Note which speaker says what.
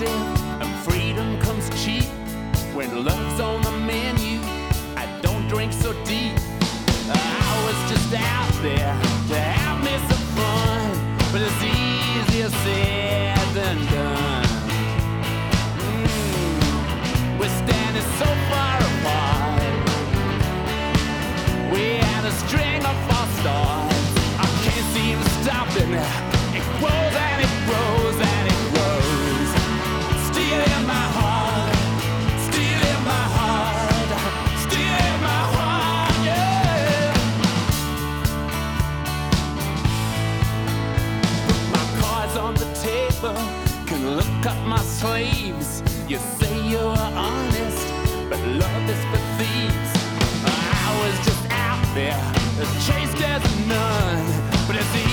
Speaker 1: expensive and freedom comes cheap. When love's on the menu, I don't drink so deep. I was just out there to have me some fun, but it's easier said than done. We're standing so far apart. We had a string of false starts. I can't seem to stop it now. It grows and it grows and it grows. Still in my heart, still in my heart, still in my heart, yeah. Put my cards on the table, can look up my sleeves. You say you're honest, but love is for thieves. I was just out there, the chase there's none, but it's the